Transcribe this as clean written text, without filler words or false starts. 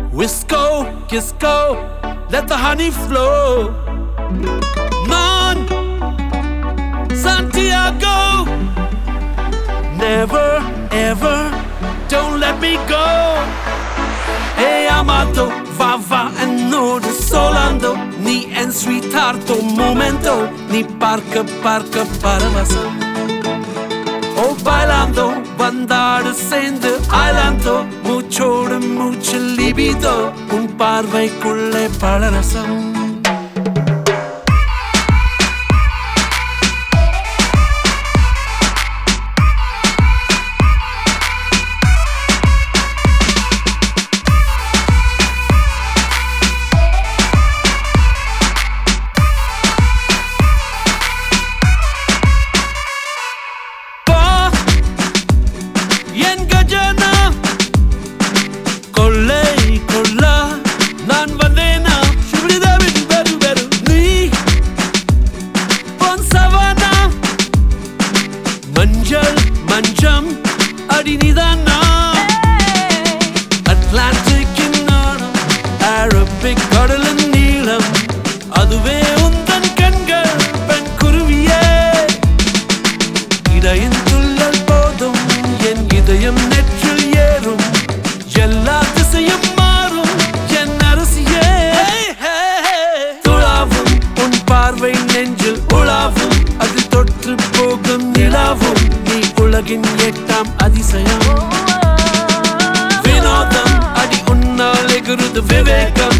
Wisco, Kisco, let the honey flow. Non, Santiago, never, ever, don't let me go. Hey amato, va va and no de solando. Ni en sweethearto momento, ni parca parca paravasam. Oh bailando, bandada சேர்ந்து ஆயிலாந்தோ மூச்சோடு மூச்சு லிபிதோ உன் பார்வைக்குள்ளே பலரசம் மஞ்சம் அடி நீதானா அட்லாண்டிக்கின் நாடம் Arabic கடலின் நீளம் அதுவே உந்தன் கண்கள் பெண் குருவியே இடையின் துள்ளல் போதும் என் இதயம் நெற்றில் ஏறும் எல்லா திசையும் மாறும் என் அரசியே துளாவும் உன் பார்வை நெஞ்சில் உலாவும் அது தொற்று போகும் நிலாவும் உலகின் எட்டாம் அதிசயம் வினோதம் அடி உன்னால் எகுருது விவேகம்